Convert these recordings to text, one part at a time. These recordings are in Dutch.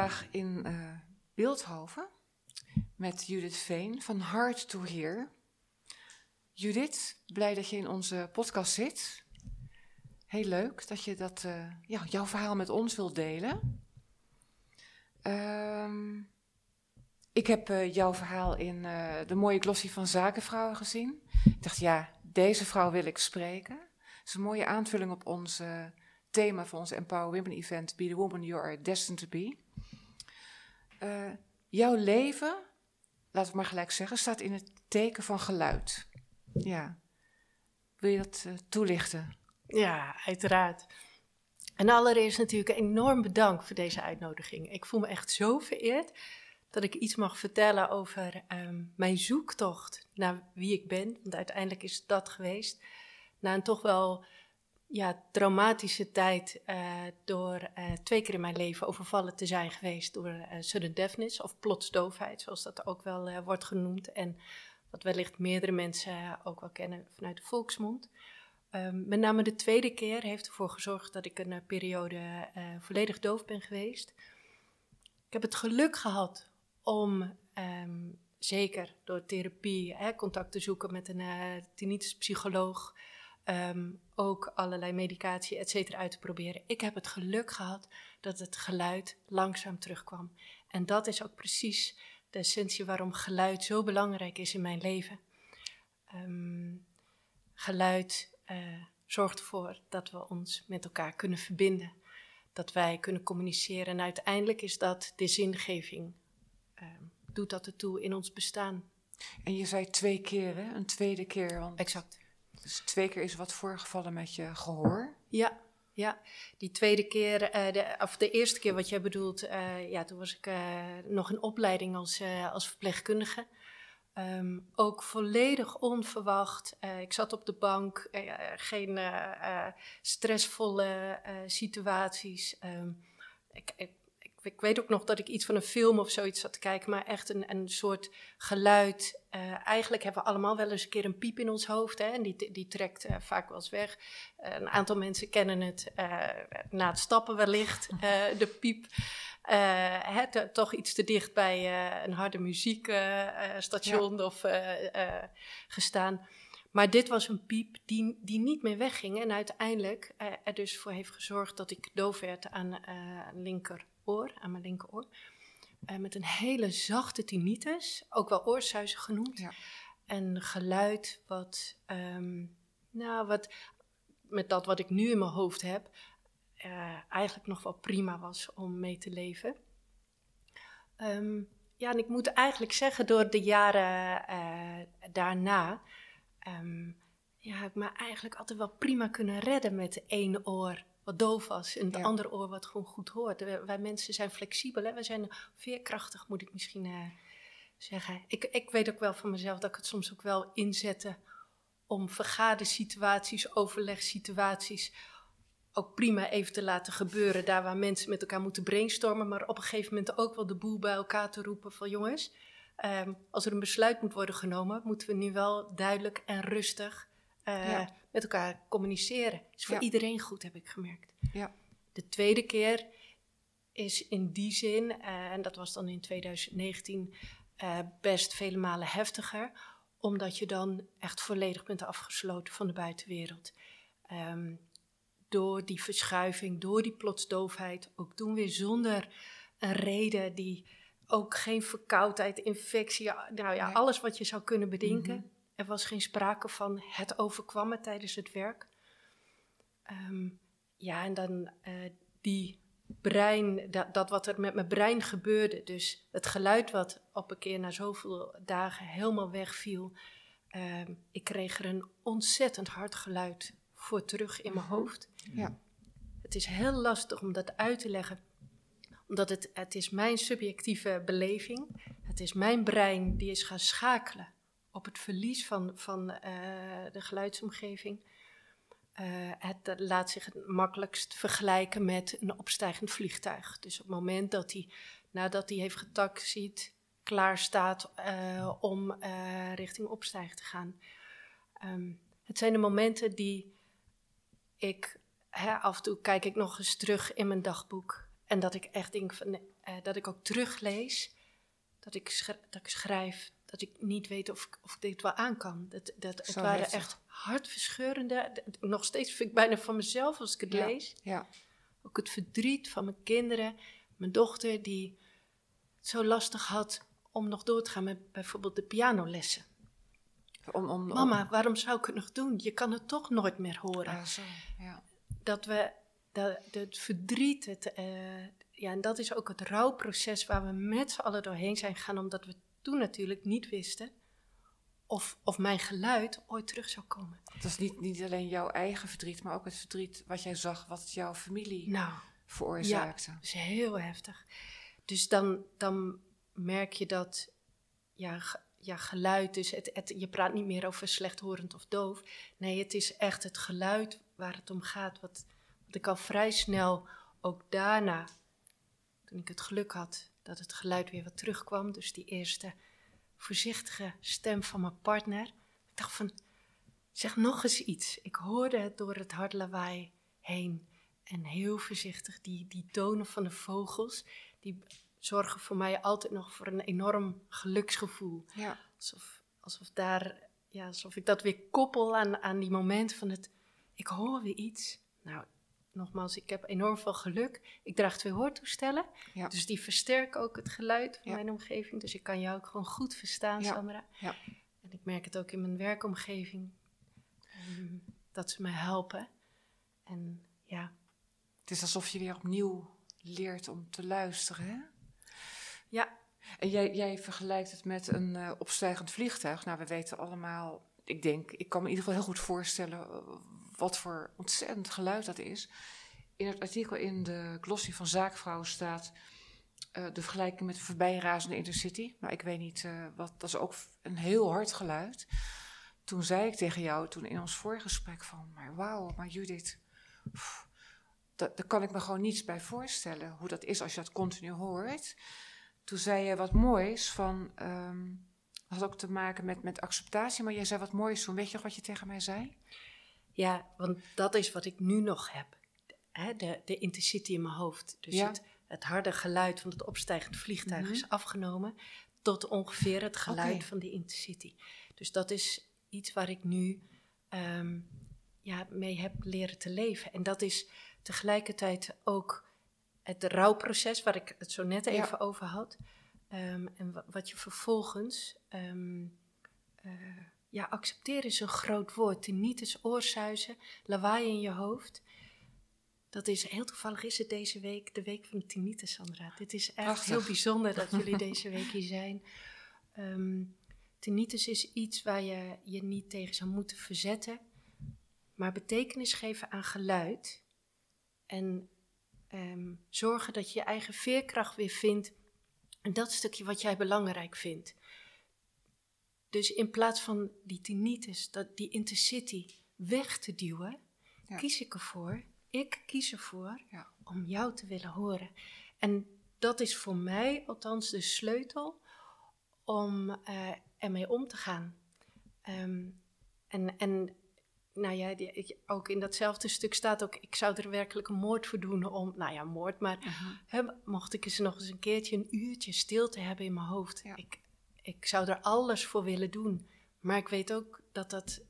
vandaag in Bilthoven met Judith Veen van Heart to Hear. Judith, blij dat je in onze podcast zit. Heel leuk dat je jouw verhaal met ons wilt delen. Ik heb jouw verhaal in de mooie glossy van Zakenvrouwen gezien. Ik dacht, deze vrouw wil ik spreken. Het is een mooie aanvulling op ons thema van ons Empower Women event, Be the Woman You Are Destined to Be. Jouw leven, laten we maar gelijk zeggen, staat in het teken van geluid. Ja. Wil je dat toelichten? Ja, uiteraard. En allereerst natuurlijk enorm bedankt voor deze uitnodiging. Ik voel me echt zo vereerd dat ik iets mag vertellen over mijn zoektocht naar wie ik ben. Want uiteindelijk is dat geweest. Na een toch wel traumatische tijd door 2 keer in mijn leven overvallen te zijn geweest door sudden deafness of plotsdoofheid, zoals dat ook wel wordt genoemd. En wat wellicht meerdere mensen ook wel kennen vanuit de volksmond. Met name de 2e keer heeft ervoor gezorgd dat ik een periode volledig doof ben geweest. Ik heb het geluk gehad om, zeker door therapie, contact te zoeken met een tinnitus-psycholoog, ook allerlei medicatie, et cetera, uit te proberen. Ik heb het geluk gehad dat het geluid langzaam terugkwam. En dat is ook precies de essentie waarom geluid zo belangrijk is in mijn leven. Geluid zorgt ervoor dat we ons met elkaar kunnen verbinden. Dat wij kunnen communiceren. En uiteindelijk is dat de zingeving. Doet dat ertoe in ons bestaan. En je zei 2 keer, hè? Een 2e keer. Want exact. Dus 2 keer is wat voorgevallen met je gehoor? Ja. Die 2e keer, de eerste keer wat jij bedoelt, toen was ik nog in opleiding als verpleegkundige. Ook volledig onverwacht. Ik zat op de bank, geen stressvolle situaties. Ik weet ook nog dat ik iets van een film of zoiets zat te kijken, maar echt een soort geluid. Eigenlijk hebben we allemaal wel eens een keer een piep in ons hoofd, hè, en die trekt vaak wel eens weg. Een aantal mensen kennen het na het stappen wellicht, de piep. Toch iets te dicht bij een harde muziekstation of gestaan. Maar dit was een piep die niet meer wegging en uiteindelijk er dus voor heeft gezorgd dat ik doof werd aan mijn linkeroor. Met een hele zachte tinnitus, ook wel oorsuizen genoemd. Ja. En geluid wat met dat wat ik nu in mijn hoofd heb, eigenlijk nog wel prima was om mee te leven. En ik moet eigenlijk zeggen, door de jaren daarna heb ik me eigenlijk altijd wel prima kunnen redden met 1 oor wat doof was en het andere oor wat gewoon goed hoort. Wij mensen zijn flexibel, hè? We zijn veerkrachtig, moet ik misschien zeggen. Ik weet ook wel van mezelf dat ik het soms ook wel inzette om vergadersituaties, overlegssituaties ook prima even te laten gebeuren. Daar waar mensen met elkaar moeten brainstormen, maar op een gegeven moment ook wel de boel bij elkaar te roepen van jongens, als er een besluit moet worden genomen, moeten we nu wel duidelijk en rustig met elkaar communiceren. Is voor iedereen goed, heb ik gemerkt. Ja. De 2e keer is in die zin, en dat was dan in 2019, best vele malen heftiger, omdat je dan echt volledig bent afgesloten van de buitenwereld. Door die verschuiving, door die plotsdoofheid, ook toen weer zonder een reden, die ook geen verkoudheid, infectie, alles wat je zou kunnen bedenken. Mm-hmm. Er was geen sprake van het overkwam me tijdens het werk. En dan die brein, dat wat er met mijn brein gebeurde, dus het geluid wat op een keer na zoveel dagen helemaal wegviel. Ik kreeg er een ontzettend hard geluid voor terug in mijn hoofd. Ja. Het is heel lastig om dat uit te leggen, omdat het is mijn subjectieve beleving. Het is mijn brein die is gaan schakelen op het verlies van de geluidsomgeving. Het laat zich het makkelijkst vergelijken met een opstijgend vliegtuig. Dus op het moment dat hij, nadat hij heeft getaxied, klaar staat om richting opstijgen te gaan. Het zijn de momenten die af en toe kijk ik nog eens terug in mijn dagboek. En dat ik echt denk van, dat ik ook teruglees, dat ik schrijf, dat ik niet weet of ik dit wel aan kan. Het waren heftig. echt hartverscheurende, nog steeds vind ik bijna van mezelf als ik het lees. Ja. Ook het verdriet van mijn kinderen, mijn dochter die het zo lastig had om nog door te gaan met bijvoorbeeld de pianolessen. Mama, waarom zou ik het nog doen? Je kan het toch nooit meer horen. Zo, ja. Het verdriet, en dat is ook het rouwproces waar we met z'n allen doorheen zijn gegaan, omdat we toen natuurlijk niet wisten of mijn geluid ooit terug zou komen. Dat is niet alleen jouw eigen verdriet, maar ook het verdriet wat jij zag, wat jouw familie veroorzaakte. Ja, dat is heel heftig. Dus dan merk je dat, geluid, dus je praat niet meer over slechthorend of doof. Nee, het is echt het geluid waar het om gaat, wat ik al vrij snel ook daarna, toen ik het geluk had dat het geluid weer wat terugkwam, dus die eerste voorzichtige stem van mijn partner. Ik dacht van, zeg nog eens iets. Ik hoorde het door het hartlawaai heen. En heel voorzichtig, die tonen van de vogels, die zorgen voor mij altijd nog voor een enorm geluksgevoel. Ja. Alsof ik dat weer koppel aan die momenten van ik hoor weer iets. Nou, nogmaals, ik heb enorm veel geluk. Ik draag 2 hoortoestellen, dus die versterken ook het geluid van mijn omgeving. Dus ik kan jou ook gewoon goed verstaan, Sandra. Ja. En ik merk het ook in mijn werkomgeving, dat ze me helpen. En ja. Het is alsof je weer opnieuw leert om te luisteren, hè? Ja. En jij vergelijkt het met een opstijgend vliegtuig. Nou, we weten allemaal, ik kan me in ieder geval heel goed voorstellen wat voor ontzettend geluid dat is. In het artikel in de glossy van Zaakvrouwen staat de vergelijking met de voorbijrazende Intercity. Nou, ik weet niet, dat is ook een heel hard geluid. Toen zei ik tegen jou, toen in ons voorgesprek van, maar Judith, daar kan ik me gewoon niets bij voorstellen. Hoe dat is als je dat continu hoort. Toen zei je wat moois van, dat had ook te maken met acceptatie, maar jij zei wat moois toen. Weet je nog wat je tegen mij zei? Ja, want dat is wat ik nu nog heb. De Intercity in mijn hoofd. Dus het harde geluid van het opstijgend vliegtuig is afgenomen tot ongeveer het geluid van de Intercity. Dus dat is iets waar ik nu mee heb leren te leven. En dat is tegelijkertijd ook het rouwproces waar ik het zo net even over had. En wat je vervolgens... accepteren is een groot woord. Tinnitus, oorsuizen, lawaai in je hoofd. Dat is heel toevallig, is het deze week de week van de tinnitus, Sandra. Dit is echt heel bijzonder dat jullie deze week hier zijn. Tinnitus is iets waar je je niet tegen zou moeten verzetten, maar betekenis geven aan geluid en zorgen dat je je eigen veerkracht weer vindt en dat stukje wat jij belangrijk vindt. Dus in plaats van die tinnitus, die Intercity weg te duwen, ik kies ervoor om jou te willen horen. En dat is voor mij althans de sleutel om ermee om te gaan. Ook in datzelfde stuk staat ook, ik zou er werkelijk een moord voor doen om, moord, maar mocht ik eens nog eens een keertje een uurtje stilte hebben in mijn hoofd. Ja. Ik zou er alles voor willen doen. Maar ik weet ook dat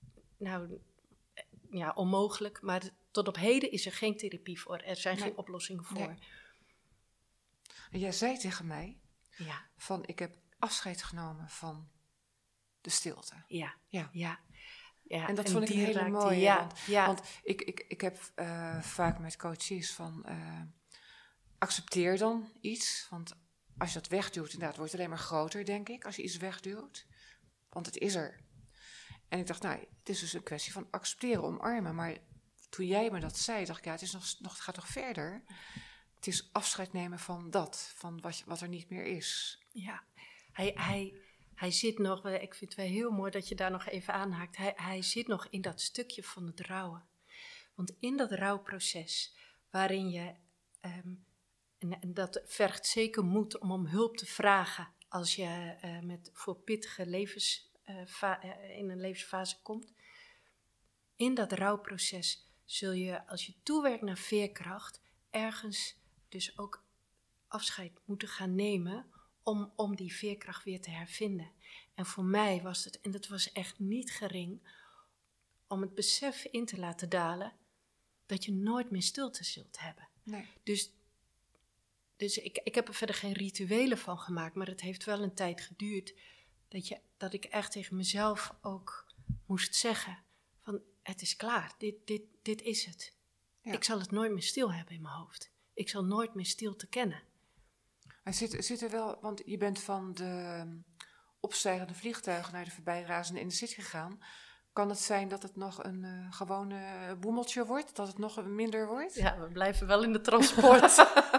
onmogelijk. Maar tot op heden is er geen therapie voor. Er zijn geen oplossingen voor. Nee. En jij zei tegen mij, van ik heb afscheid genomen van de stilte. Ja. En dat vond ik een hele mooie. Want ik heb vaak met coaches van, accepteer dan iets, want als je dat wegduwt, inderdaad, wordt het alleen maar groter, denk ik, als je iets wegduwt. Want het is er. En ik dacht, het is dus een kwestie van accepteren, omarmen. Maar toen jij me dat zei, dacht ik, het gaat nog verder. Het is afscheid nemen van van wat er niet meer is. Ja, hij zit nog, ik vind het wel heel mooi dat je daar nog even aanhaakt. Hij zit nog in dat stukje van het rouwen. Want in dat rouwproces, waarin je... En dat vergt zeker moed om hulp te vragen als je voor pittige in een levensfase komt. In dat rouwproces zul je, als je toewerkt naar veerkracht, ergens dus ook afscheid moeten gaan nemen om die veerkracht weer te hervinden. En voor mij was het, en dat was echt niet gering, om het besef in te laten dalen dat je nooit meer stilte zult hebben. Nee. Dus ik heb er verder geen rituelen van gemaakt, maar het heeft wel een tijd geduurd dat ik echt tegen mezelf ook moest zeggen van het is klaar, dit is het. Ja. Ik zal het nooit meer stil hebben in mijn hoofd. Ik zal nooit meer stilte kennen. Maar zit er wel, want je bent van de opstijgende vliegtuigen naar de voorbijrazende in de city gegaan. Kan het zijn dat het nog een gewone boemeltje wordt? Dat het nog minder wordt? Ja, we blijven wel in de transport.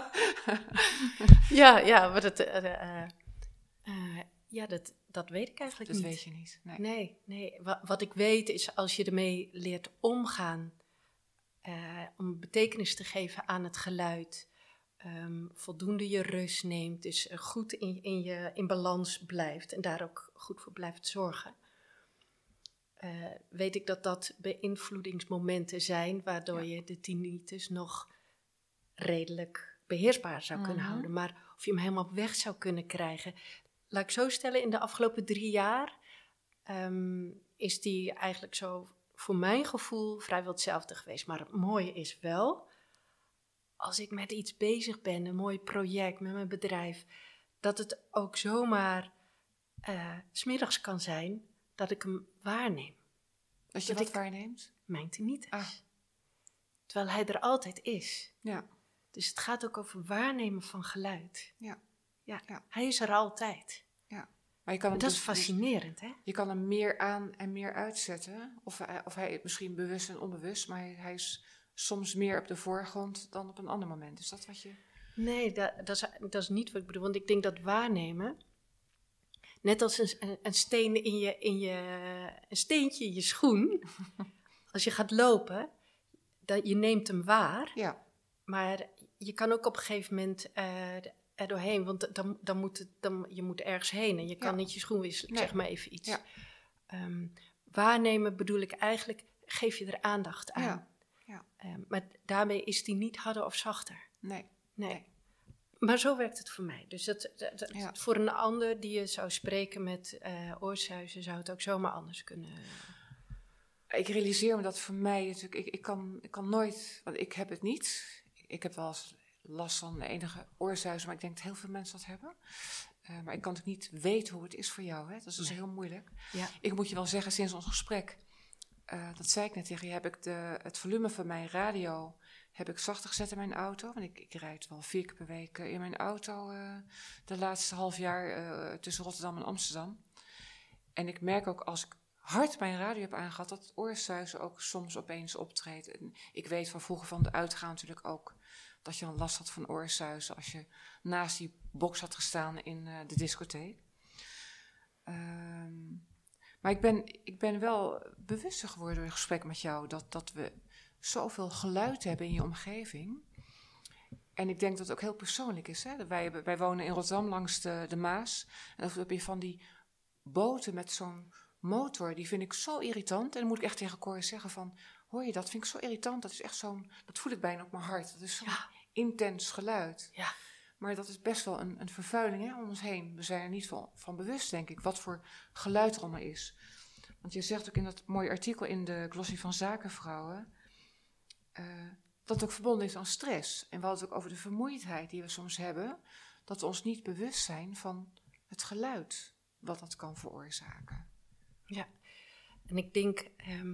ja, maar dat weet ik eigenlijk niet. Dat weet je niet. Nee. Wat ik weet is, als je ermee leert omgaan, om betekenis te geven aan het geluid, voldoende je rust neemt, dus goed in balans blijft en daar ook goed voor blijft zorgen. Weet ik dat beïnvloedingsmomenten zijn waardoor je de tinnitus nog redelijk beheersbaar zou kunnen houden. Maar of je hem helemaal weg zou kunnen krijgen. Laat ik zo stellen, in de afgelopen 3 jaar is die eigenlijk zo voor mijn gevoel vrijwel hetzelfde geweest. Maar het mooie is wel, als ik met iets bezig ben, een mooi project met mijn bedrijf, dat het ook zomaar 's middags kan zijn dat ik hem waarneem. Dat je wat waarneemt? Mijn tinnitus. Terwijl hij er altijd is. Ja. Dus het gaat ook over waarnemen van geluid. Ja. Hij is er altijd. Ja. Maar je kan hem dat is fascinerend, hè? Je kan hem meer aan en meer uitzetten. Of hij misschien bewust en onbewust, maar hij is soms meer op de voorgrond dan op een ander moment. Is dat wat je... Nee, dat is niet wat ik bedoel. Want ik denk dat waarnemen, net als een steen een steentje in je schoen, als je gaat lopen, je neemt hem waar. Ja. Maar je kan ook op een gegeven moment er doorheen, want je moet ergens heen en je kan niet je schoen wisselen. Ik zeg maar even iets. Ja. Waarnemen bedoel ik eigenlijk, geef je er aandacht aan. Ja. Maar daarmee is die niet harder of zachter. Nee. Maar zo werkt het voor mij. Dus voor een ander die je zou spreken met oorsuizen, zou het ook zomaar anders kunnen. Ik realiseer me dat voor mij natuurlijk, ik kan nooit, want ik heb het niet. Ik heb wel eens last van enige oorsuizen, maar ik denk dat heel veel mensen dat hebben. Maar ik kan het niet weten hoe het is voor jou. Hè? Dat is dus heel moeilijk. Ja. Ik moet je wel zeggen, sinds ons gesprek, dat zei ik net tegen je, heb ik het volume van mijn radio zachter gezet in mijn auto. Want ik rijd wel 4 keer per week in mijn auto de laatste half jaar tussen Rotterdam en Amsterdam. En ik merk ook als ik hard mijn radio heb aangehad, dat het oorsuizen ook soms opeens optreedt. En ik weet van vroeger van de uitgaan natuurlijk ook dat je dan last had van oorsuizen als je naast die box had gestaan in de discotheek. Maar ik ben wel bewuster geworden door het gesprek met jou dat we zoveel geluid hebben in je omgeving. En ik denk dat het ook heel persoonlijk is. Hè? Wij wonen in Rotterdam langs de Maas. En dan heb je van die boten met zo'n motor, die vind ik zo irritant. En dan moet ik echt tegen Cor zeggen van, hoor je dat? Vind ik zo irritant. Dat is echt dat voel ik bijna op mijn hart. Dat is zo'n intens geluid. Ja. Maar dat is best wel een vervuiling om ons heen. We zijn er niet van bewust, denk ik, wat voor geluid er allemaal is. Want je zegt ook in dat mooie artikel in de glossy van Zakenvrouwen, dat het ook verbonden is aan stress. En we hadden het ook over de vermoeidheid die we soms hebben, dat we ons niet bewust zijn van het geluid wat dat kan veroorzaken. Ja, en ik denk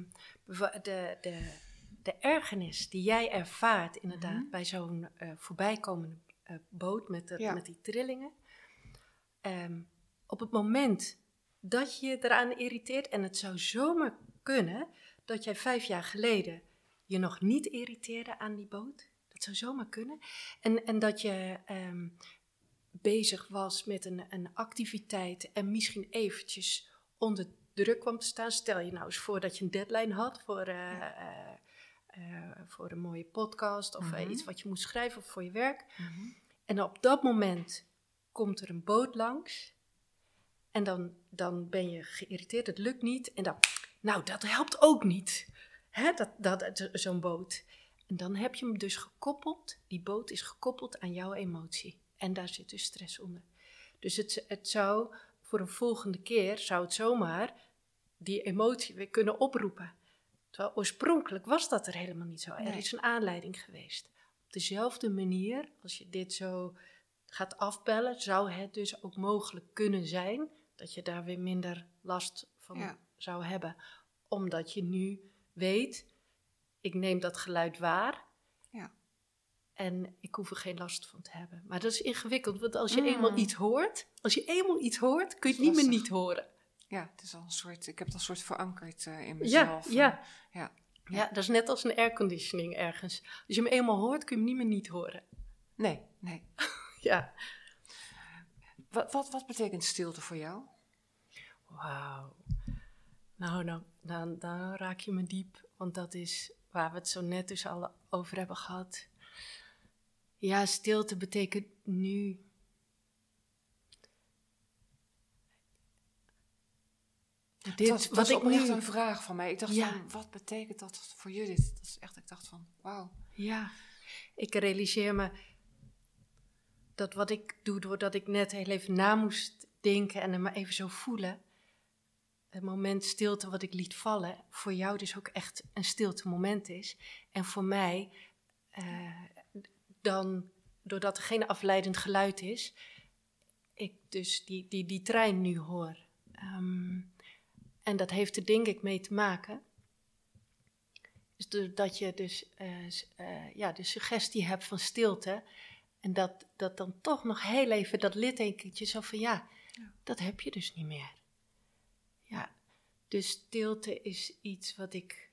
de ergernis die jij ervaart inderdaad bij zo'n voorbijkomende boot met die trillingen. Op het moment dat je eraan irriteert, en het zou zomaar kunnen dat jij 5 jaar geleden je nog niet irriteerde aan die boot. Dat zou zomaar kunnen. En dat je bezig was met een activiteit en misschien eventjes onder druk kwam te staan. Stel je nou eens voor dat je een deadline had voor een mooie podcast of iets wat je moest schrijven of voor je werk. En op dat moment komt er een boot langs en dan ben je geïrriteerd, het lukt niet. En dan, nou, dat helpt ook niet, hè, zo'n boot. En dan heb je hem dus gekoppeld, die boot is gekoppeld aan jouw emotie. En daar zit dus stress onder. Dus het zou voor een volgende keer, zou het zomaar die emotie weer kunnen oproepen. Terwijl oorspronkelijk was dat er helemaal niet zo. Er is een aanleiding geweest. Op dezelfde manier, als je dit zo gaat afbellen, zou het dus ook mogelijk kunnen zijn dat je daar weer minder last van zou hebben. Omdat je nu weet, ik neem dat geluid waar en ik hoef er geen last van te hebben. Maar dat is ingewikkeld, want als je eenmaal iets hoort, kun je het niet meer niet horen. Ja, het is al een soort, ik heb het al een soort verankerd in mezelf. Ja, dat is net als een airconditioning ergens. Als je hem eenmaal hoort, kun je hem niet meer niet horen. Nee. Ja. Wat betekent stilte voor jou? Wauw. Nou, dan raak je me diep, want dat is waar we het zo net dus al over hebben gehad. Ja, stilte betekent nu. Dat was oprecht een vraag van mij. Ik dacht van, wat betekent dat voor Judith? Dat is echt, ik dacht van, wauw. Ja, ik realiseer me dat wat ik doe, doordat ik net heel even na moest denken en er maar even zo voelen. Het moment stilte wat ik liet vallen, voor jou dus ook echt een stilte moment is. En voor mij, dan, doordat er geen afleidend geluid is, ik dus die trein nu hoor. En dat heeft er denk ik mee te maken. Dus dat je dus de suggestie hebt van stilte. En dat dan toch nog heel even dat littekentje zo van dat heb je dus niet meer. Ja, dus stilte is iets wat ik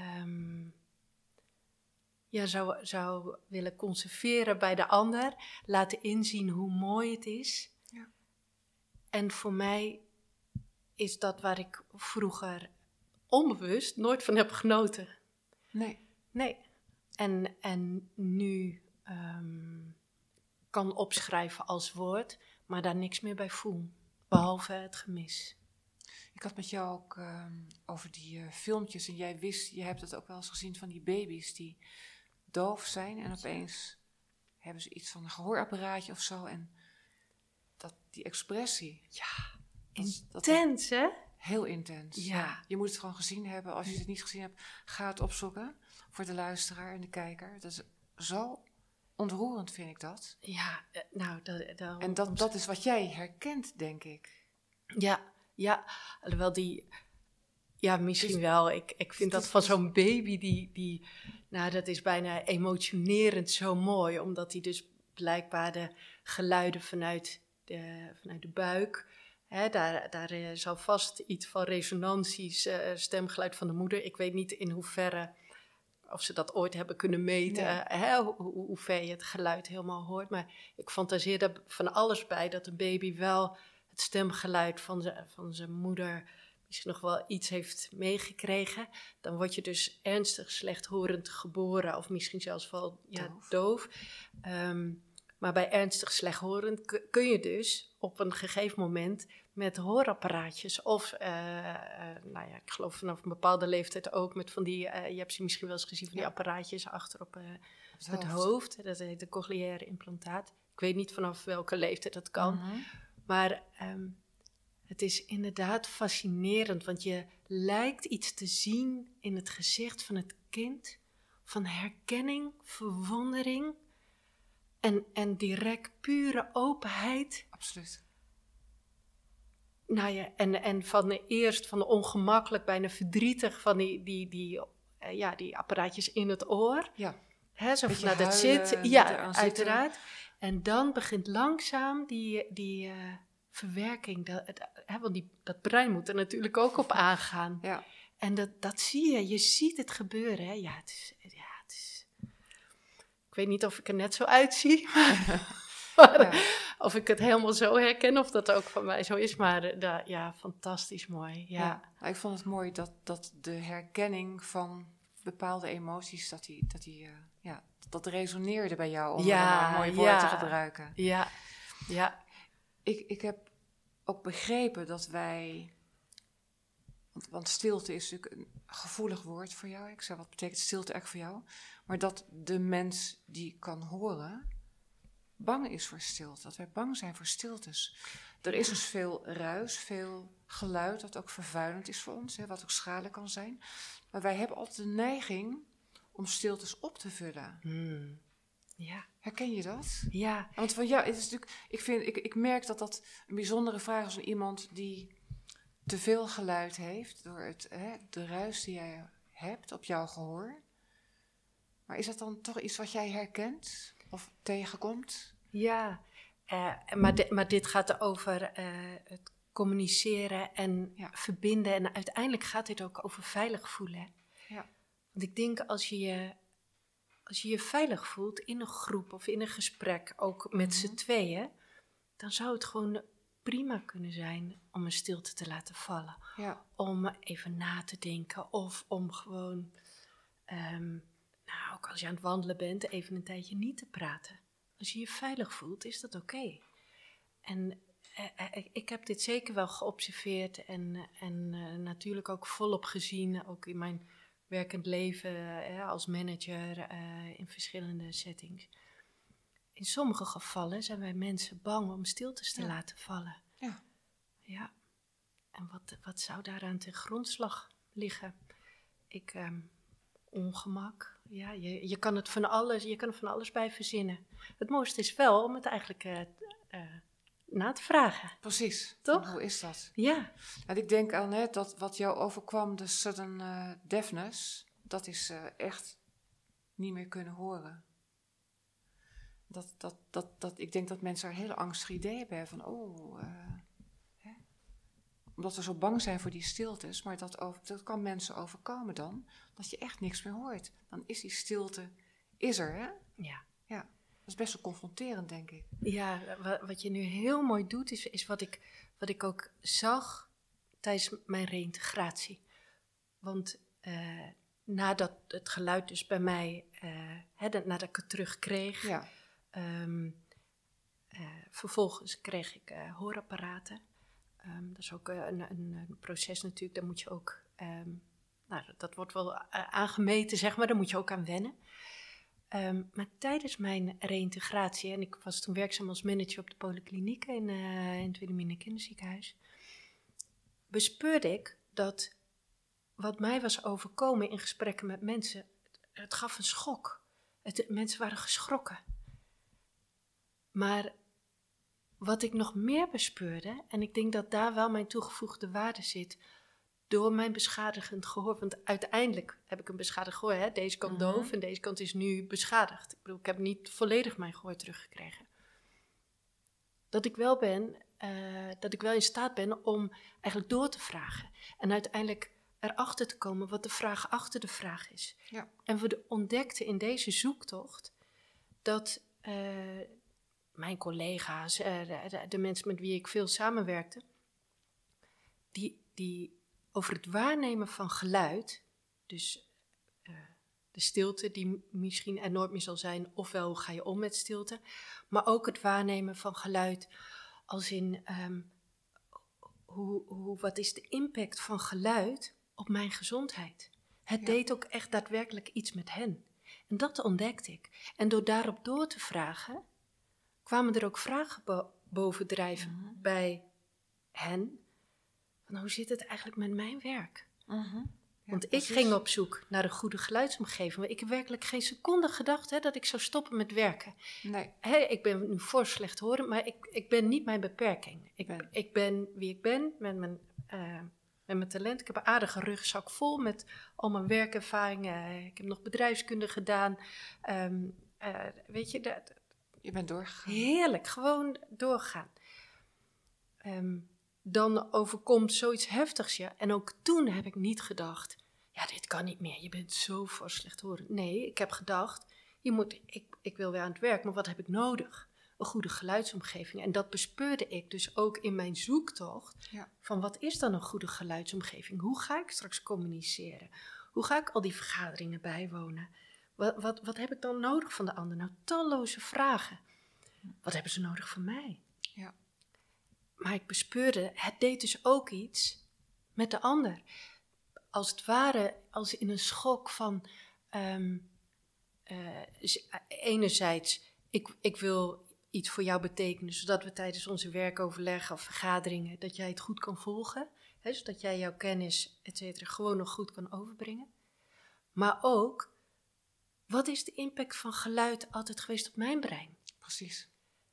zou willen conserveren bij de ander. Laten inzien hoe mooi het is. Ja. En voor mij is dat waar ik vroeger onbewust nooit van heb genoten. Nee. En nu kan opschrijven als woord, maar daar niks meer bij voel. Behalve het gemis. Ik had met jou ook over die filmpjes en jij wist, je hebt het ook wel eens gezien van die baby's die doof zijn en opeens hebben ze iets van een gehoorapparaatje of zo en die expressie. Ja, intens hè? Heel intens. Ja. Je moet het gewoon gezien hebben. Als je het niet gezien hebt, ga het opzoeken voor de luisteraar en de kijker. Dat is zo ontroerend, vind ik dat. Ja, nou... En dat is wat jij herkent, denk ik. Ja, alhoewel die... Ja, misschien wel. Ik vind dat van zo'n baby die... Nou, dat is bijna emotionerend zo mooi. Omdat hij dus blijkbaar de geluiden vanuit de buik... Daar zal vast iets van resonanties, stemgeluid van de moeder. Ik weet niet in hoeverre... Of ze dat ooit hebben kunnen meten, hoe ver je het geluid helemaal hoort. Maar ik fantaseer er van alles bij dat een baby wel het stemgeluid van zijn moeder misschien nog wel iets heeft meegekregen. Dan word je dus ernstig slechthorend geboren of misschien zelfs wel doof. Maar bij ernstig slechthorend kun je dus op een gegeven moment met hoorapparaatjes of, ik geloof vanaf een bepaalde leeftijd ook met van die, je hebt ze misschien wel eens gezien van die apparaatjes achter op het hoofd. Dat heet een cochleaire implantaat. Ik weet niet vanaf welke leeftijd dat kan. Mm-hmm. Maar het is inderdaad fascinerend, want je lijkt iets te zien in het gezicht van het kind, van herkenning, verwondering en direct pure openheid. Absoluut. Nou ja, en van de ongemakkelijk, bijna verdrietig van die apparaatjes in het oor. Ja. Zo van, dat zit. Ja, uiteraard. En dan begint langzaam die verwerking, want dat brein moet er natuurlijk ook op aangaan. Ja. En dat zie je ziet het gebeuren. Hè? Ja, het is. Ik weet niet of ik er net zo uitzie, of ik het helemaal zo herken, of dat ook van mij zo is. Maar fantastisch mooi. Ja. Ik vond het mooi dat de herkenning van bepaalde emoties, dat resoneerde bij jou, om een mooi woord te gebruiken. Ja. Ik heb ook begrepen dat wij... Want stilte is natuurlijk een gevoelig woord voor jou. Ik zei, wat betekent stilte echt voor jou? Maar dat de mens die kan horen, bang is voor stilte. Dat wij bang zijn voor stiltes. Er is dus veel ruis, veel geluid, dat ook vervuilend is voor ons, hè, wat ook schadelijk kan zijn. Maar wij hebben altijd de neiging om stiltes op te vullen. Ja. Herken je dat? Ja. Want van het is natuurlijk, ik merk dat dat een bijzondere vraag is van iemand die te veel geluid heeft door de ruis die jij hebt op jouw gehoor. Maar is dat dan toch iets wat jij herkent of tegenkomt? Ja, maar dit gaat over het communiceren en verbinden. En uiteindelijk gaat dit ook over veilig voelen. Ja. Want ik denk als je je veilig voelt in een groep of in een gesprek, ook met z'n tweeën, dan zou het gewoon prima kunnen zijn om een stilte te laten vallen. Ja. Om even na te denken of om gewoon, ook als je aan het wandelen bent, even een tijdje niet te praten. Als je je veilig voelt, is dat oké. En ik heb dit zeker wel geobserveerd en natuurlijk ook volop gezien, ook in mijn werkend leven als manager in verschillende settings. In sommige gevallen zijn wij mensen bang om stiltes te laten vallen. Ja. Ja. En wat zou daaraan ten grondslag liggen? Ongemak. Ja, je kan het van alles bij verzinnen. Het mooiste is wel om het eigenlijk na te vragen. Precies. Toch? Hoe is dat? Ja. En ik denk aan dat wat jou overkwam, de sudden deafness, dat is echt niet meer kunnen horen. Ik denk dat mensen er hele angstige ideeën bij hebben van, omdat we zo bang zijn voor die stiltes, maar dat kan mensen overkomen dan, dat je echt niks meer hoort. Dan is die stilte, er, hè? Ja. Ja, dat is best wel confronterend, denk ik. Ja, wat je nu heel mooi doet, is wat ik ook zag tijdens mijn reïntegratie. Want nadat het geluid dus bij mij, nadat ik het terugkreeg, Ja. vervolgens kreeg ik hoorapparaten. Dat is ook een proces natuurlijk, daar moet je ook, dat wordt wel aangemeten, zeg maar, daar moet je ook aan wennen. Maar tijdens mijn reïntegratie, en ik was toen werkzaam als manager op de polykliniek in het Wilhelmina Kinderziekenhuis, bespeurde ik dat wat mij was overkomen in gesprekken met mensen, het gaf een schok. Mensen waren geschrokken. Maar wat ik nog meer bespeurde, en ik denk dat daar wel mijn toegevoegde waarde zit, door mijn beschadigend gehoor. Want uiteindelijk heb ik een beschadigd gehoor. Hè? Deze kant doof en deze kant is nu beschadigd. Ik bedoel, ik heb niet volledig mijn gehoor teruggekregen. Dat ik wel in staat ben om eigenlijk door te vragen. En uiteindelijk erachter te komen wat de vraag achter de vraag is. Ja. En we ontdekten in deze zoektocht dat mijn collega's, de mensen met wie ik veel samenwerkte, die over het waarnemen van geluid, dus de stilte die misschien er nooit meer zal zijn, ofwel hoe ga je om met stilte, maar ook het waarnemen van geluid als in wat is de impact van geluid op mijn gezondheid. Het deed ook echt daadwerkelijk iets met hen. En dat ontdekte ik. En door daarop door te vragen, kwamen er ook vragen bovendrijven bij hen. Van hoe zit het eigenlijk met mijn werk? Ja, Want precies. ik ging op zoek naar een goede geluidsomgeving. Maar ik heb werkelijk geen seconde gedacht dat ik zou stoppen met werken. Nee. Ik ben nu voor slechthorend, maar ik ben niet mijn beperking. Ik ben wie ik ben met mijn talent. Ik heb een aardige rugzak vol met al mijn werkervaringen. Ik heb nog bedrijfskunde gedaan. Weet je, Je bent doorgegaan. heerlijk, gewoon doorgaan. Dan overkomt zoiets heftigs je. En ook toen heb ik niet gedacht, ja, dit kan niet meer. Je bent zo voor slechthorend. Nee, ik heb gedacht, ik wil weer aan het werk, maar wat heb ik nodig? Een goede geluidsomgeving. En dat bespeurde ik dus ook in mijn zoektocht. Ja. Van wat is dan een goede geluidsomgeving? Hoe ga ik straks communiceren? Hoe ga ik al die vergaderingen bijwonen? Wat heb ik dan nodig van de ander? Nou, talloze vragen. Wat hebben ze nodig van mij? Ja. Maar ik bespeurde, het deed dus ook iets met de ander. Als het ware, als in een schok van enerzijds, ik wil iets voor jou betekenen, zodat we tijdens onze werkoverleggen of vergaderingen, dat jij het goed kan volgen. Hè, zodat jij jouw kennis, et cetera, gewoon nog goed kan overbrengen. Maar ook, wat is de impact van geluid altijd geweest op mijn brein? Precies.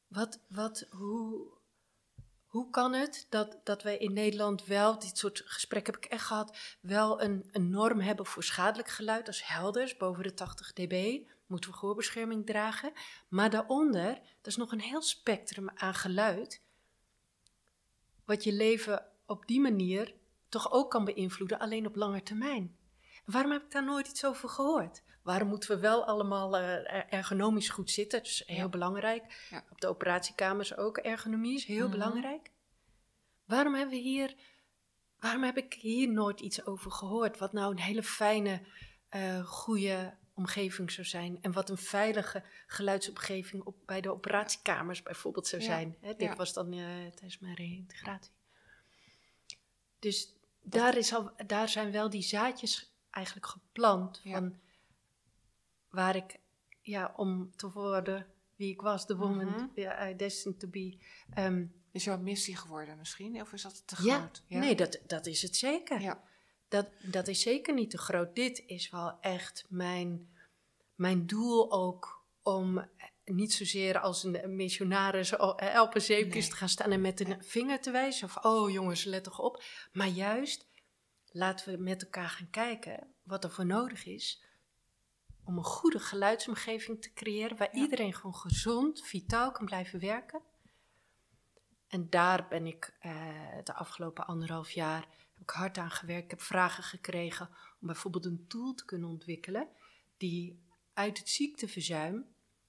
Hoe kan het dat wij in Nederland wel, dit soort gesprekken heb ik echt gehad, wel een norm hebben voor schadelijk geluid als helders, boven de 80 dB, moeten we gehoorbescherming dragen. Maar daaronder, dat is nog een heel spectrum aan geluid, wat je leven op die manier toch ook kan beïnvloeden, alleen op lange termijn. En waarom heb ik daar nooit iets over gehoord? Waarom moeten we wel allemaal ergonomisch goed zitten? Dat is heel belangrijk. Ja. Op de operatiekamers ook ergonomie is heel belangrijk. Waarom heb ik hier nooit iets over gehoord? Wat nou een hele fijne, goede omgeving zou zijn. En wat een veilige geluidsomgeving bij de operatiekamers bijvoorbeeld zou zijn. Hè, dit was dan tijdens mijn reïntegratie. Dus daar zijn wel die zaadjes eigenlijk geplant van waar ik, om te worden wie ik was, the woman I destined to be. Is jouw missie geworden misschien? Of is dat te groot? Ja, nee, dat is het zeker. Ja. Dat is zeker niet te groot. Dit is wel echt mijn doel ook om niet zozeer als een missionaris op een zeepkist te gaan staan en met de vinger te wijzen. Of, oh jongens, let toch op. Maar juist, laten we met elkaar gaan kijken wat er voor nodig is om een goede geluidsomgeving te creëren waar iedereen gewoon gezond, vitaal kan blijven werken. En daar ben ik de afgelopen 1,5 jaar heb ik hard aan gewerkt. Ik heb vragen gekregen om bijvoorbeeld een tool te kunnen ontwikkelen die uit het ziekteverzuim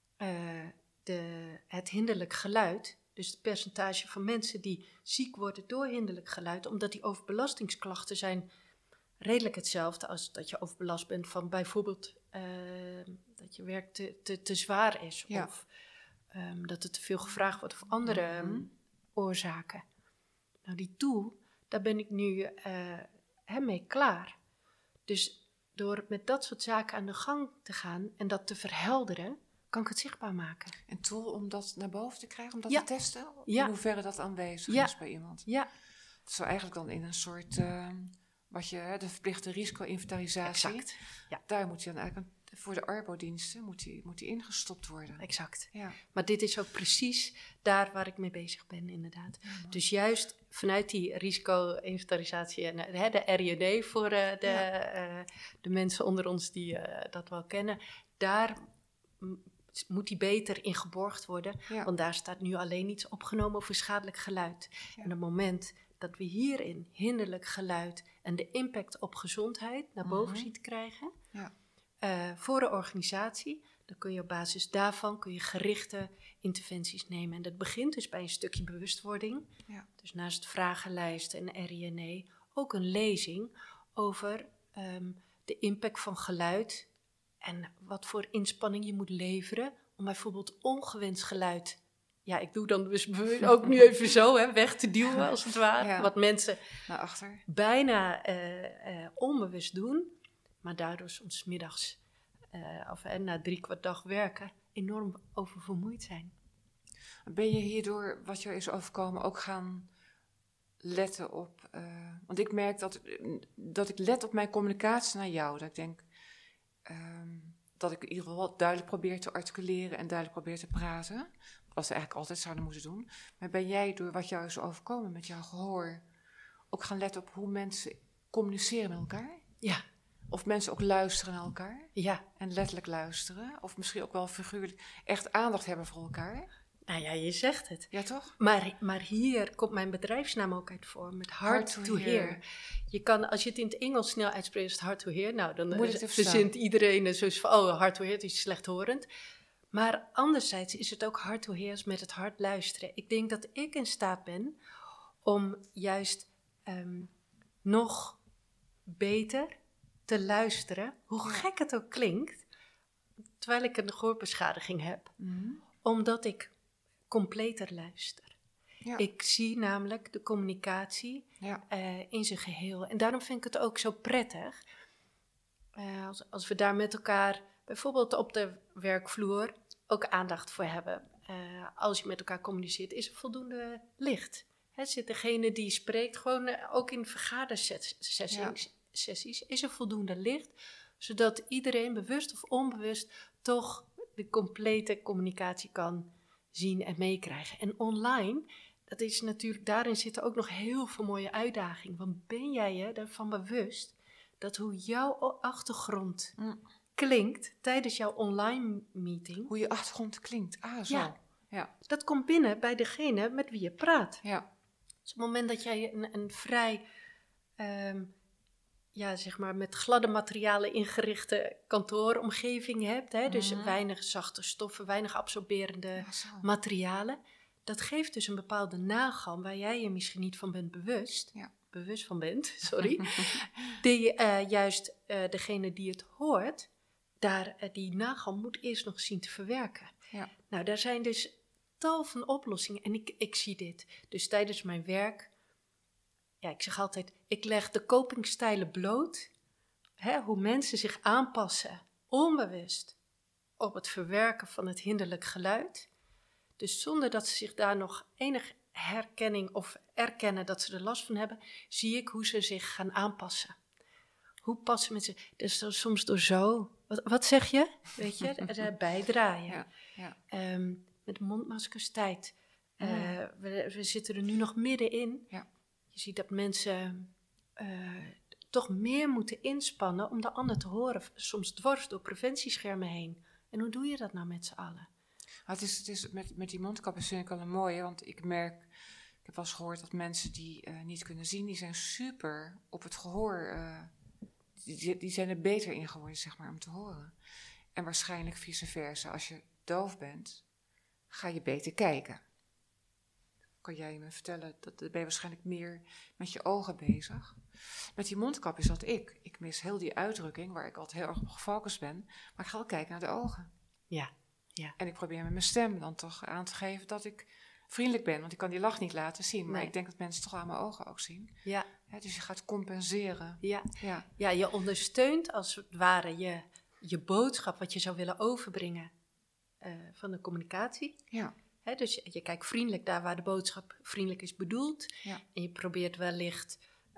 het hinderlijk geluid, dus het percentage van mensen die ziek worden door hinderlijk geluid, omdat die overbelastingsklachten zijn redelijk hetzelfde als dat je overbelast bent van bijvoorbeeld dat je werk te zwaar is of dat er te veel gevraagd wordt of andere oorzaken. Nou, die tool, daar ben ik nu mee klaar. Dus door met dat soort zaken aan de gang te gaan en dat te verhelderen, kan ik het zichtbaar maken. Een tool om dat naar boven te krijgen, om dat te testen? In hoeverre dat aanwezig is bij iemand? Ja. Dat zou eigenlijk dan in een soort, de verplichte risico-inventarisatie. Exact. Ja. Daar moet je dan eigenlijk voor de arbodiensten moet die ingestopt worden. Exact. Ja. Maar dit is ook precies daar waar ik mee bezig ben, inderdaad. Ja, dus juist vanuit die risico-inventarisatie en de RJD voor de mensen onder ons die dat wel kennen, daar moet die beter in geborgd worden. Ja. Want daar staat nu alleen iets opgenomen over schadelijk geluid. Ja. En op het moment dat we hierin hinderlijk geluid en de impact op gezondheid naar boven zien te krijgen, voor de organisatie, dan kun je op basis daarvan gerichte interventies nemen. En dat begint dus bij een stukje bewustwording. Ja. Dus naast vragenlijsten en RINE ook een lezing over de impact van geluid en wat voor inspanning je moet leveren om bijvoorbeeld ongewenst geluid, ik doe dan dus ook nu even zo, weg te duwen als het ware. Wat mensen naar achter bijna onbewust doen, maar daardoor soms middags of na 3/4 dag werken enorm oververmoeid zijn. Ben je hierdoor, wat jou is overkomen, ook gaan letten op, want ik merk dat ik let op mijn communicatie naar jou, dat ik denk dat ik in ieder geval wat duidelijk probeer te articuleren en duidelijk probeer te praten, wat we eigenlijk altijd zouden moeten doen. Maar ben jij door wat jou is overkomen met jouw gehoor ook gaan letten op hoe mensen communiceren met elkaar? Ja. Of mensen ook luisteren naar elkaar? Ja. En letterlijk luisteren? Of misschien ook wel figuurlijk echt aandacht hebben voor elkaar? Nou ja, je zegt het. Ja, toch? Maar hier komt mijn bedrijfsnaam ook uit voor, met hard to hear. Je kan, als je het in het Engels snel uitspreekt, is het hard to hear. Nou, dan verzint iedereen zoiets van, hard to hear, het is slechthorend. Maar anderzijds is het ook hard to hear met het hard luisteren. Ik denk dat ik in staat ben om juist nog beter te luisteren, hoe gek het ook klinkt, terwijl ik een gehoorbeschadiging heb. Omdat ik completer luister. Ja. Ik zie namelijk de communicatie in zijn geheel. En daarom vind ik het ook zo prettig als we daar met elkaar bijvoorbeeld op de werkvloer ook aandacht voor hebben. als je met elkaar communiceert, is er voldoende licht. Zit degene die spreekt, gewoon ook in vergadersessies, is er voldoende licht, zodat iedereen bewust of onbewust toch de complete communicatie kan zien en meekrijgen. En online, dat is natuurlijk, daarin zitten ook nog heel veel mooie uitdagingen. Want ben jij je ervan bewust dat hoe jouw achtergrond klinkt tijdens jouw online meeting? Hoe je achtergrond klinkt. Zo. Ja. Dat komt binnen bij degene met wie je praat. Ja. Dus op het moment dat jij een vrij, zeg maar met gladde materialen ingerichte kantooromgeving hebt, dus weinig zachte stoffen, weinig absorberende materialen, dat geeft dus een bepaalde nagalm waar jij je misschien niet van bent bewust van bent, sorry, die juist degene die het hoort, die nagalm moet eerst nog zien te verwerken. Ja. Nou, daar zijn dus tal van oplossingen en ik zie dit. Dus tijdens mijn werk, ik zeg altijd, ik leg de copingstijlen bloot, hoe mensen zich aanpassen, onbewust, op het verwerken van het hinderlijk geluid. Dus zonder dat ze zich daar nog enig herkenning of erkennen dat ze er last van hebben, zie ik hoe ze zich gaan aanpassen. Hoe passen mensen, dus soms door zo, wat zeg je? Weet je, bijdraaien. Ja. Met mondmaskers tijd. We zitten er nu nog middenin. Ja. Je ziet dat mensen toch meer moeten inspannen om de ander te horen. Soms dwars door preventieschermen heen. En hoe doe je dat nou met z'n allen? Het is met die mondkapjes vind ik wel een mooie, want ik merk, ik heb wel eens gehoord dat mensen die niet kunnen zien, die zijn super op het gehoor, die zijn er beter in geworden, zeg maar, om te horen. En waarschijnlijk vice versa, als je doof bent, ga je beter kijken. Kan jij me vertellen, dat ben je waarschijnlijk meer met je ogen bezig. Met die mondkap is dat ik mis heel die uitdrukking, waar ik altijd heel erg op gefocust ben, maar ik ga wel kijken naar de ogen. Ja. En ik probeer met mijn stem dan toch aan te geven dat ik vriendelijk ben, want ik kan die lach niet laten zien, maar ik denk dat mensen toch aan mijn ogen ook zien. Ja. Dus je gaat compenseren. Ja, je ondersteunt als het ware je boodschap wat je zou willen overbrengen van de communicatie. Ja. Dus je kijkt vriendelijk daar waar de boodschap vriendelijk is bedoeld. Ja. En je probeert wellicht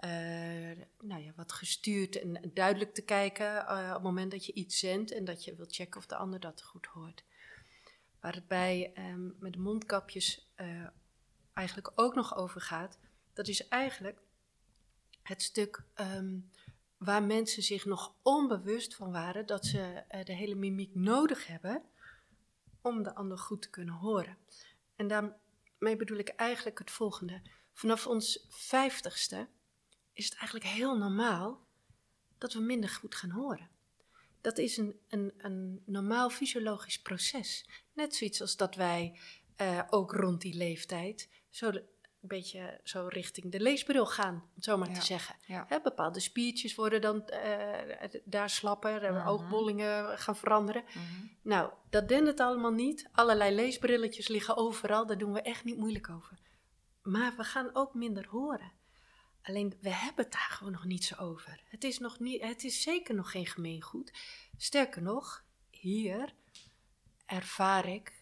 wat gestuurd en duidelijk te kijken op het moment dat je iets zendt en dat je wilt checken of de ander dat goed hoort. Waar het bij met de mondkapjes eigenlijk ook nog over gaat, dat is eigenlijk het stuk waar mensen zich nog onbewust van waren dat ze de hele mimiek nodig hebben om de ander goed te kunnen horen. En daarmee bedoel ik eigenlijk het volgende. Vanaf ons 50ste is het eigenlijk heel normaal dat we minder goed gaan horen. Dat is een normaal fysiologisch proces. Net zoiets als dat wij ook rond die leeftijd een beetje zo richting de leesbril gaan, om het zo maar te zeggen. Ja. Bepaalde spiertjes worden dan daar slapper, oogbollingen gaan veranderen. Nou, dat dendert allemaal niet. Allerlei leesbrilletjes liggen overal, daar doen we echt niet moeilijk over. Maar we gaan ook minder horen. Alleen, we hebben het daar gewoon nog niet zo over. Het is zeker nog geen gemeengoed. Sterker nog, hier ervaar ik,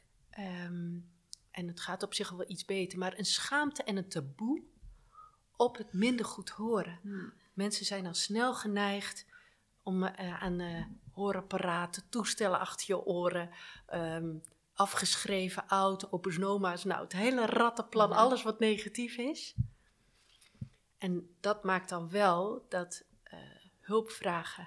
en het gaat op zich wel iets beter, maar een schaamte en een taboe op het minder goed horen. Mensen zijn dan snel geneigd om aan hoorapparaten, toestellen achter je oren, afgeschreven auto, opa's en oma's, nou, het hele rattenplan, alles wat negatief is. En dat maakt dan wel dat hulp vragen,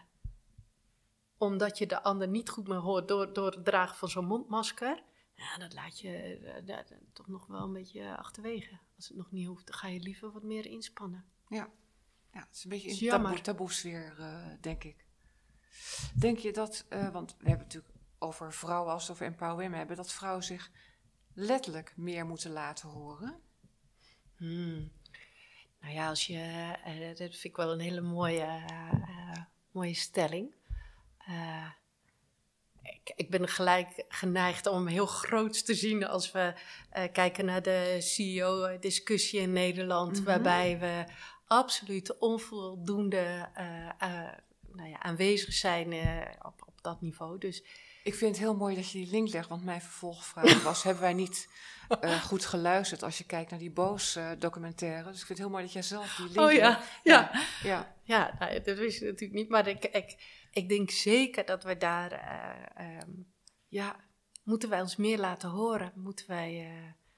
omdat je de ander niet goed meer hoort door het dragen van zo'n mondmasker, ja, dat laat je toch nog wel een beetje achterwege. Als het nog niet hoeft, dan ga je liever wat meer inspannen. Ja, het is een beetje in taboesfeer, denk ik. Denk je dat, want we hebben het natuurlijk over vrouwen, als we het over Empower Women hebben, dat vrouwen zich letterlijk meer moeten laten horen? Nou ja, dat vind ik wel een hele mooie stelling. Ik ben gelijk geneigd om heel groots te zien als we kijken naar de CEO-discussie in Nederland, waarbij we absoluut onvoldoende aanwezig zijn op dat niveau. Dus Ik vind het heel mooi dat je die link legt, want mijn vervolgvraag was, hebben wij niet goed geluisterd als je kijkt naar die Boos-documentaire? Dus ik vind het heel mooi dat jij zelf die link legt. Ja, nou, dat wist je natuurlijk niet, maar ik denk zeker dat we daar, moeten wij ons meer laten horen? Moeten wij,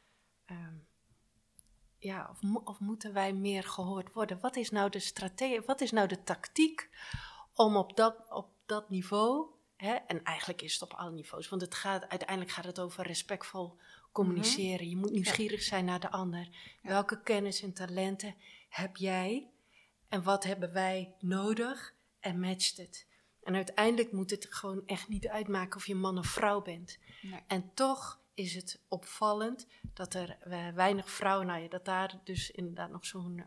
of moeten wij meer gehoord worden? Wat is nou de strategie, wat is nou de tactiek om op dat niveau, hè, en eigenlijk is het op alle niveaus, want uiteindelijk gaat het over respectvol communiceren. Je moet nieuwsgierig zijn naar de ander. Ja. Welke kennis en talenten heb jij en wat hebben wij nodig en matcht het? En uiteindelijk moet het gewoon echt niet uitmaken of je man of vrouw bent. Nee. En toch is het opvallend dat er weinig vrouwen, dat daar dus inderdaad nog zo'n,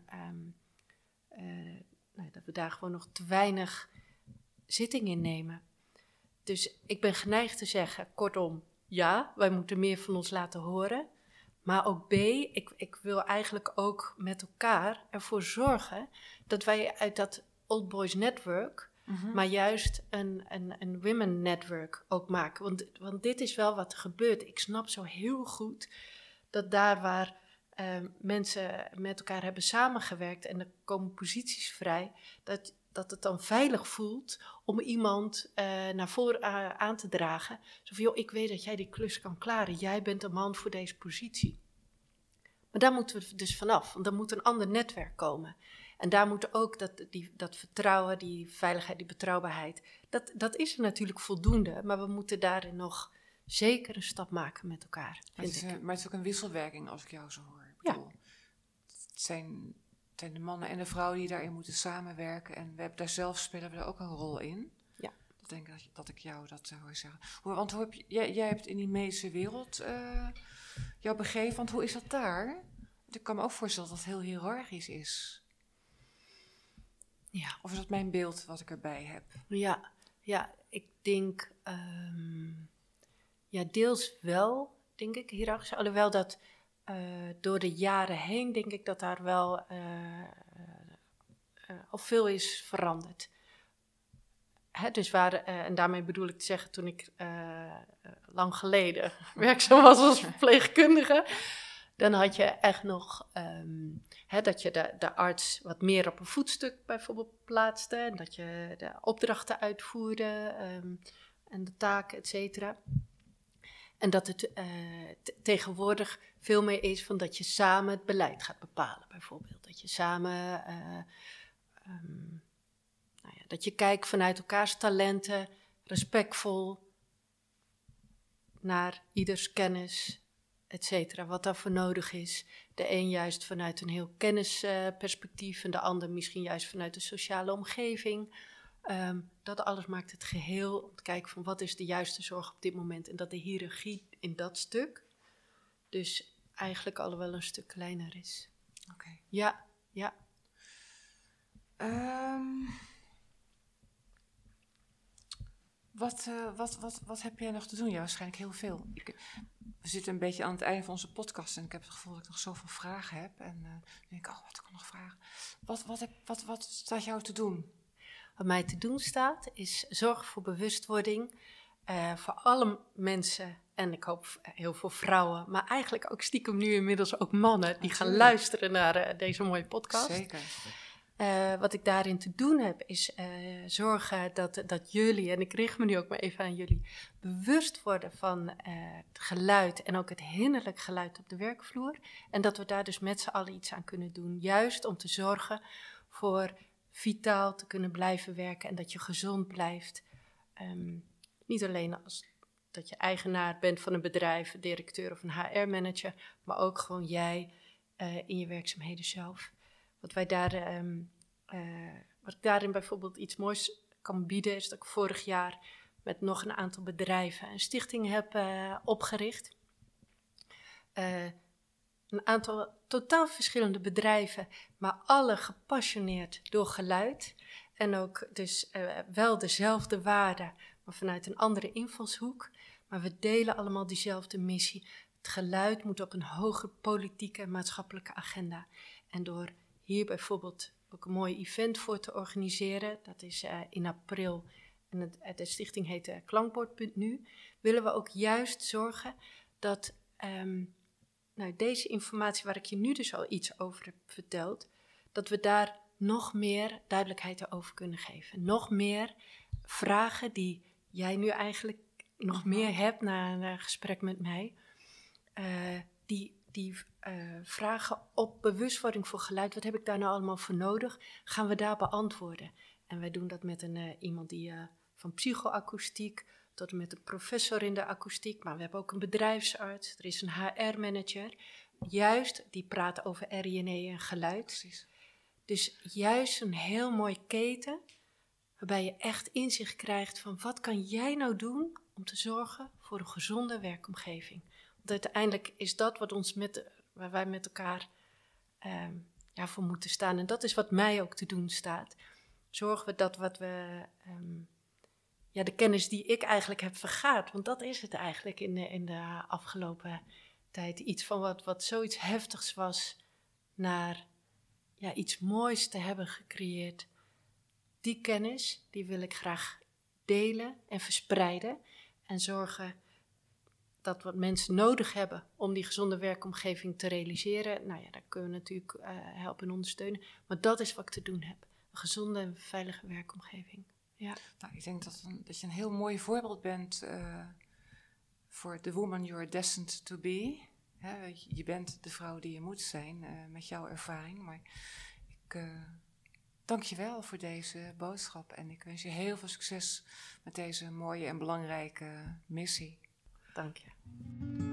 dat we daar gewoon nog te weinig zitting in nemen. Dus ik ben geneigd te zeggen, kortom, ja, wij moeten meer van ons laten horen. Maar ook B, ik wil eigenlijk ook met elkaar ervoor zorgen dat wij uit dat Old Boys Network, maar juist een women network ook maken. Want dit is wel wat er gebeurt. Ik snap zo heel goed dat daar waar mensen met elkaar hebben samengewerkt en er komen posities vrij, dat het dan veilig voelt om iemand naar voren aan te dragen. Zo van, joh, ik weet dat jij die klus kan klaren. Jij bent een man voor deze positie. Maar daar moeten we dus vanaf. Want er moet een ander netwerk komen. En daar moet ook dat vertrouwen, die veiligheid, die betrouwbaarheid. Dat is er natuurlijk voldoende. Maar we moeten daarin nog zeker een stap maken met elkaar. Maar het is ook een wisselwerking als ik jou zo hoor. Ik bedoel, het zijn de mannen en de vrouwen die daarin moeten samenwerken. En we hebben daar zelf spelen we daar ook een rol in. Ja. Dat denk ik dat ik jou dat hoor zeggen. Want jij hebt in die medische wereld jou begeven. Want hoe is dat daar? Want ik kan me ook voorstellen dat het heel hiërarchisch is. Ja. Of is dat mijn beeld wat ik erbij heb? Ja, ik denk deels wel, denk ik, hiërarchisch. Alhoewel dat door de jaren heen, denk ik dat daar wel al veel is veranderd. Dus en daarmee bedoel ik te zeggen, toen ik lang geleden werkzaam was als verpleegkundige, dan had je echt nog dat je de arts wat meer op een voetstuk bijvoorbeeld plaatste. En dat je de opdrachten uitvoerde en de taken, et cetera. En dat het tegenwoordig veel meer is van dat je samen het beleid gaat bepalen, bijvoorbeeld. Dat je samen, dat je kijkt vanuit elkaars talenten, respectvol naar ieders kennis, et cetera, wat daarvoor nodig is. De een juist vanuit een heel kennisperspectief en de ander misschien juist vanuit de sociale omgeving. Dat alles maakt het geheel om te kijken van wat is de juiste zorg op dit moment. En dat de hiërarchie in dat stuk dus eigenlijk al wel een stuk kleiner is. Oké. Ja. Wat heb jij nog te doen? Ja, waarschijnlijk heel veel. We zitten een beetje aan het einde van onze podcast en ik heb het gevoel dat ik nog zoveel vragen heb. En dan denk ik, wat kan ik nog vragen? Wat staat jou te doen? Wat mij te doen staat, is zorgen voor bewustwording voor alle mensen. En ik hoop heel veel vrouwen, maar eigenlijk ook stiekem nu inmiddels ook mannen die gaan luisteren naar deze mooie podcast. Zeker. Wat ik daarin te doen heb, is zorgen dat jullie, en ik richt me nu ook maar even aan jullie, bewust worden van het geluid en ook het hinderlijk geluid op de werkvloer. En dat we daar dus met z'n allen iets aan kunnen doen. Juist om te zorgen voor vitaal te kunnen blijven werken en dat je gezond blijft. Niet alleen als dat je eigenaar bent van een bedrijf, een directeur of een HR-manager, maar ook gewoon jij in je werkzaamheden zelf. Wat ik daarin bijvoorbeeld iets moois kan bieden, is dat ik vorig jaar met nog een aantal bedrijven een stichting heb opgericht. Een aantal totaal verschillende bedrijven, maar alle gepassioneerd door geluid. En ook dus wel dezelfde waarden, maar vanuit een andere invalshoek. Maar we delen allemaal diezelfde missie. Het geluid moet op een hoger politieke en maatschappelijke agenda. En door hier bijvoorbeeld ook een mooi event voor te organiseren. Dat is in april en de stichting heet Klankbord.nu, willen we ook juist zorgen dat deze informatie waar ik je nu dus al iets over heb verteld, dat we daar nog meer duidelijkheid over kunnen geven. Nog meer vragen die jij nu eigenlijk nog meer hebt na een gesprek met mij. Die vragen op bewustwording voor geluid. Wat heb ik daar nou allemaal voor nodig? Gaan we daar beantwoorden? En wij doen dat met iemand die van psychoakoestiek tot en met een professor in de akoestiek. Maar we hebben ook een bedrijfsarts. Er is een HR-manager. Juist, die praat over RINE en geluid. Precies. Dus juist een heel mooi keten, waarbij je echt inzicht krijgt van wat kan jij nou doen om te zorgen voor een gezonde werkomgeving. Want uiteindelijk is dat waar wij met elkaar voor moeten staan. En dat is wat mij ook te doen staat. Zorgen we dat de kennis die ik eigenlijk heb vergaard, want dat is het eigenlijk in de afgelopen tijd. Iets van wat zoiets heftigs was, naar iets moois te hebben gecreëerd. Die kennis, die wil ik graag delen en verspreiden. En zorgen dat wat mensen nodig hebben om die gezonde werkomgeving te realiseren. Daar kunnen we natuurlijk helpen en ondersteunen. Maar dat is wat ik te doen heb. Een gezonde en veilige werkomgeving. Ja. Nou, ik denk dat je een heel mooi voorbeeld bent voor the woman you're destined to be. Je bent de vrouw die je moet zijn met jouw ervaring. Maar ik dank je wel voor deze boodschap. En ik wens je heel veel succes met deze mooie en belangrijke missie. Dank je.